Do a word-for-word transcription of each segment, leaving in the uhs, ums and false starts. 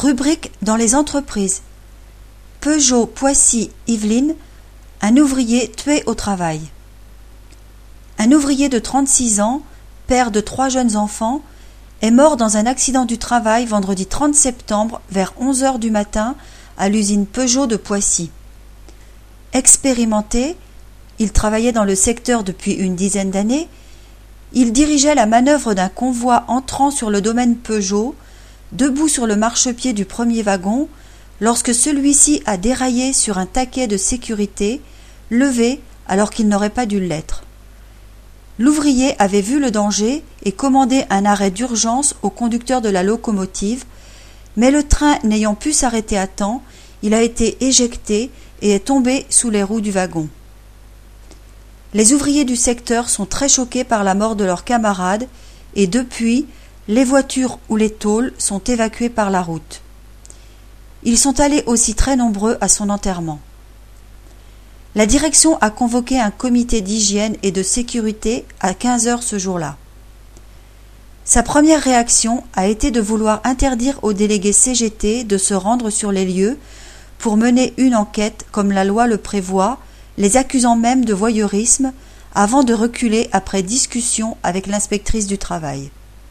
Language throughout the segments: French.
Rubrique dans les entreprises. Peugeot Poissy-Yvelines, un ouvrier tué au travail. Un ouvrier de trente-six ans, père de trois jeunes enfants, est mort dans un accident du travail vendredi trente septembre vers onze heures du matin à l'usine Peugeot de Poissy. Expérimenté, il travaillait dans le secteur depuis une dizaine d'années, il dirigeait la manœuvre d'un convoi entrant sur le domaine Peugeot, debout sur le marchepied du premier wagon, lorsque celui-ci a déraillé sur un taquet de sécurité, levé alors qu'il n'aurait pas dû l'être. L'ouvrier avait vu le danger et commandé un arrêt d'urgence au conducteur de la locomotive, mais le train n'ayant pu s'arrêter à temps, il a été éjecté et est tombé sous les roues du wagon. Les ouvriers du secteur sont très choqués par la mort de leurs camarades et depuis, les voitures ou les tôles sont évacuées par la route. Ils sont allés aussi très nombreux à son enterrement. La direction a convoqué un comité d'hygiène et de sécurité à quinze heures ce jour-là. Sa première réaction a été de vouloir interdire aux délégués C G T de se rendre sur les lieux pour mener une enquête comme la loi le prévoit, les accusant même de voyeurisme avant de reculer après discussion avec l'inspectrice du travail.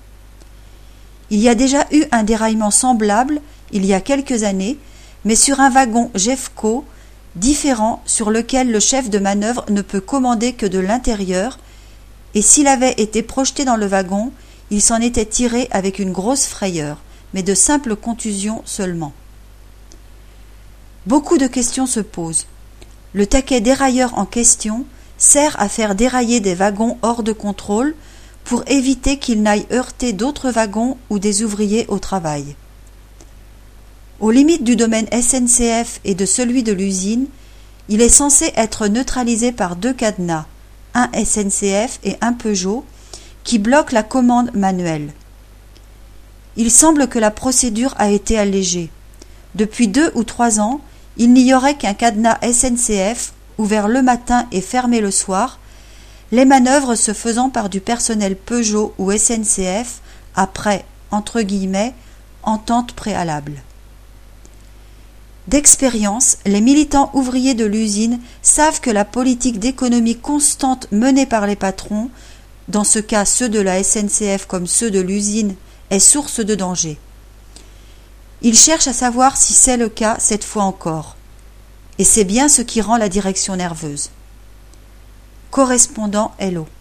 Il y a déjà eu un déraillement semblable il y a quelques années, mais sur un wagon Jeffco différent sur lequel le chef de manœuvre ne peut commander que de l'intérieur, et s'il avait été projeté dans le wagon, il s'en était tiré avec une grosse frayeur, mais de simples contusions seulement. Beaucoup de questions se posent. Le taquet dérailleur en question sert à faire dérailler des wagons hors de contrôle pour éviter qu'ils n'aillent heurter d'autres wagons ou des ouvriers au travail. Aux limites du domaine S N C F et de celui de l'usine, il est censé être neutralisé par deux cadenas, un S N C F et un Peugeot, qui bloquent la commande manuelle. Il semble que la procédure a été allégée. Depuis deux ou trois ans, il n'y aurait qu'un cadenas S N C F, ouvert le matin et fermé le soir, les manœuvres se faisant par du personnel Peugeot ou S N C F après, entre guillemets, entente préalable. D'expérience, les militants ouvriers de l'usine savent que la politique d'économie constante menée par les patrons, dans ce cas ceux de la S N C F comme ceux de l'usine, est source de danger. Ils cherchent à savoir si c'est le cas cette fois encore. Et c'est bien ce qui rend la direction nerveuse. Correspondant Hello.